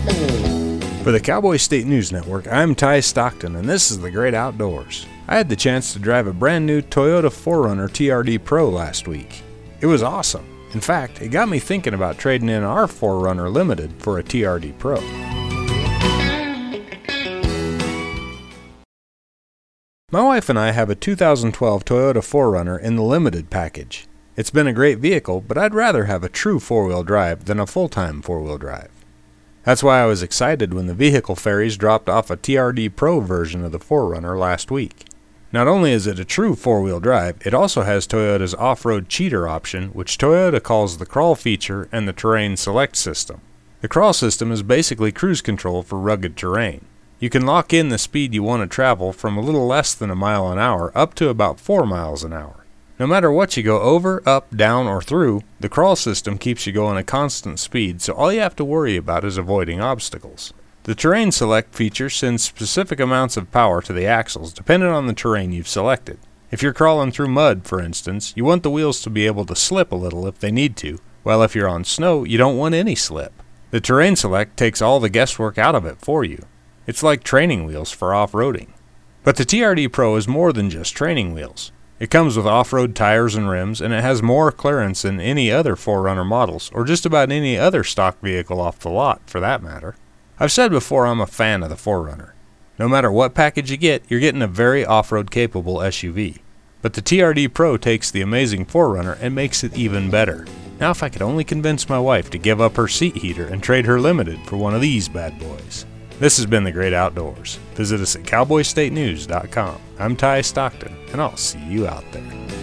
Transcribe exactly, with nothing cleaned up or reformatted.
For the Cowboy State News Network, I'm Ty Stockton, and this is The Great Outdoors. I had the chance to drive a brand new Toyota four runner T R D Pro last week. It was awesome. In fact, it got me thinking about trading in our four runner Limited for a T R D Pro. My wife and I have a two thousand twelve Toyota four runner in the Limited package. It's been a great vehicle, but I'd rather have a true four-wheel drive than a full-time four-wheel drive. That's why I was excited when the Vehicle Fairies dropped off a T R D Pro version of the four runner last week. Not only is it a true four-wheel drive, it also has Toyota's off-road cheater option, which Toyota calls the Crawl feature and the Terrain Select system. The Crawl system is basically cruise control for rugged terrain. You can lock in the speed you want to travel from a little less than a mile an hour up to about four miles an hour. No matter what you go over, up, down, or through, the Crawl system keeps you going at constant speed, so all you have to worry about is avoiding obstacles. The Terrain Select feature sends specific amounts of power to the axles depending on the terrain you've selected. If you're crawling through mud, for instance, you want the wheels to be able to slip a little if they need to, while if you're on snow, you don't want any slip. The Terrain Select takes all the guesswork out of it for you. It's like training wheels for off-roading. But the T R D Pro is more than just training wheels. It comes with off-road tires and rims, and it has more clearance than any other four runner models, or just about any other stock vehicle off the lot, for that matter. I've said before I'm a fan of the four runner. No matter what package you get, you're getting a very off-road capable S U V. But the T R D Pro takes the amazing four runner and makes it even better. Now if I could only convince my wife to give up her seat heater and trade her Limited for one of these bad boys. This has been The Great Outdoors. Visit us at cowboy state news dot com. I'm Ty Stockton, and I'll see you out there.